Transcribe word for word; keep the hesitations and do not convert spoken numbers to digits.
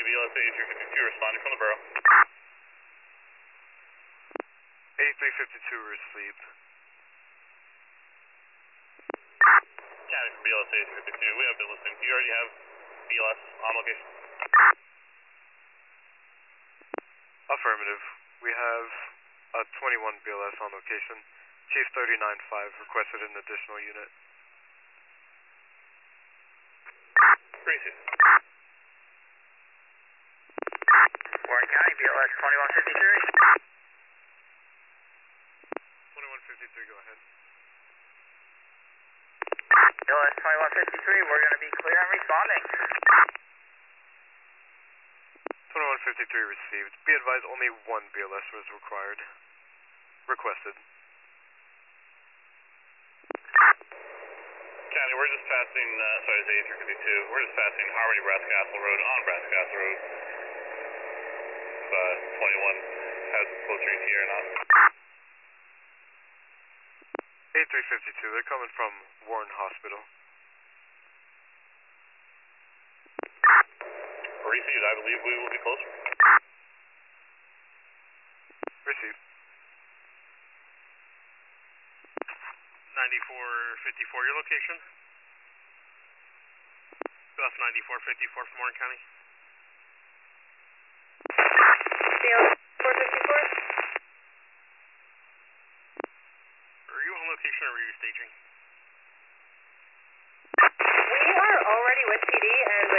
County, B L S eighty-three fifty-two responding from the borough. eighty-three fifty-two received. County from B L S eighty-three fifty-two, we have been listening. Do you already have B L S on location? Affirmative. We have a twenty-one B L S on location. Chief thirty-nine five requested an additional unit. Received. Warren County, B L S twenty-one fifty-three. twenty-one fifty-three, go ahead. B L S twenty-one fifty-three, we're going to be clear and responding. twenty-one fifty-three received. Be advised, only one B L S was required. Requested. County, we're just passing, uh, sorry, it's eighty-three fifty-two. We're just passing Harmony Brass Castle Road on Brass Castle Road. Uh, twenty-one has closer to here now. eighty-three fifty-two, they're coming from Warren Hospital. Received, I believe we will be closer. Received. ninety-four fifty-four, your location? B L S ninety-four fifty-four from Warren County. B L S four fifty-four? Are you on location or were you staging? We are already with P D, and